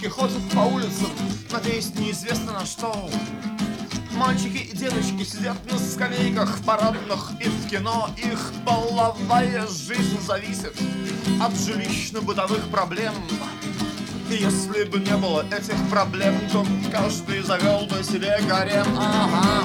девочки ходят по улицам, надеясь неизвестно на что. Мальчики и девочки сидят на скамейках в парадных и в кино. Их половая жизнь зависит от жилищно-бытовых проблем. И если бы не было этих проблем, то каждый завел бы себе гарем. Ага.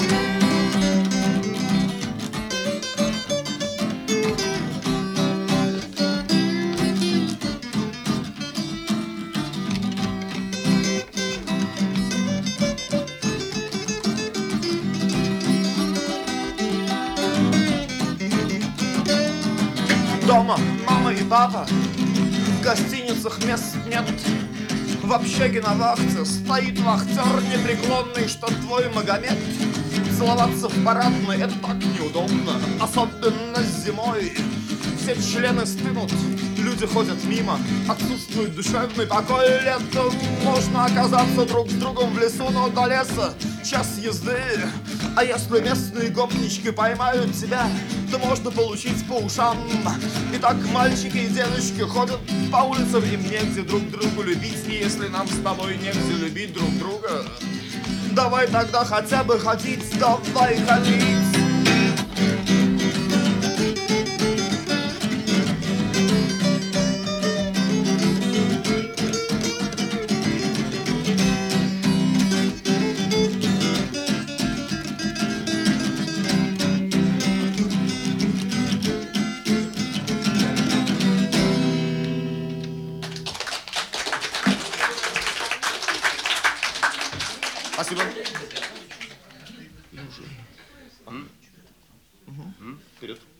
Дома мама и папа, в гостиницах мест нет. В общаге на вахте стоит вахтер непреклонный, что твой Магомед. Целоваться в парадной — это так неудобно, особенно зимой. Все члены стынут, люди ходят мимо, отсутствует душевный покой. Летом можно оказаться друг с другом в лесу, но до леса час езды. А если местные гопнички поймают тебя, то можно получить по ушам. Итак, мальчики и девочки ходят по улицам, им негде друг другу любить. И если нам с тобой негде любить друг друга, давай тогда хотя бы ходить, давай ходить. Спасибо. Вперед.